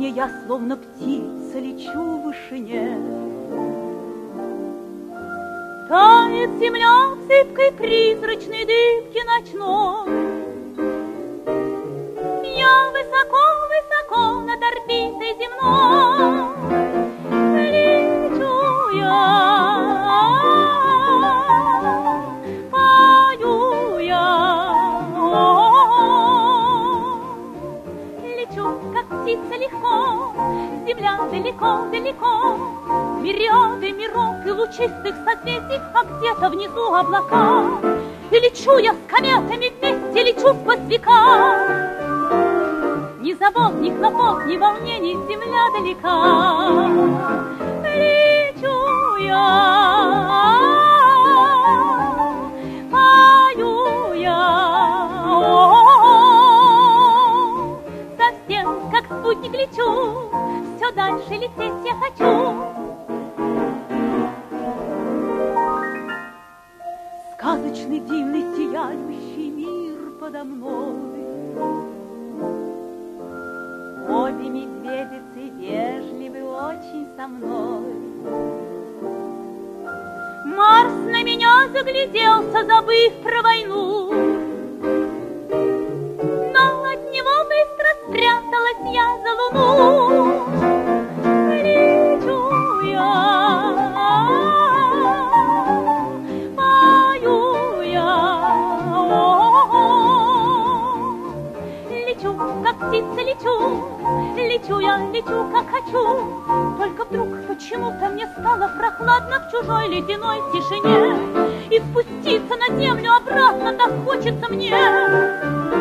мне я, словно птица, лечу в вышине. Тает земля в зыбкой призрачной дымке ночной. Я высоко-высоко над орбитой земной лечу я, пою я, лечу, как птица легко, земля далеко-далеко, мириады миров и лучистых созвездий, а где-то внизу облака. И лечу я с кометами вместе, лечу сквозь века. Ни забот, ни хлопот, ни волнений, земля далека. Лечу я, пою я, совсем как спутник лечу, все дальше лететь я хочу. Сказочный, дивный, сияющий мир подо мной. Обе медведицы вежливы очень со мной. Марс на меня загляделся, забыв про войну, но от него быстро спряталась я за луну. Лечу я, пою я, лечу, как птица лечу. Лечу я, лечу, как хочу. Только вдруг почему-то мне стало прохладно в чужой ледяной тишине. И спуститься на землю обратно так хочется мне.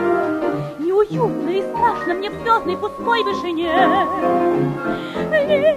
Неуютно и страшно мне в звездной пустой вышине.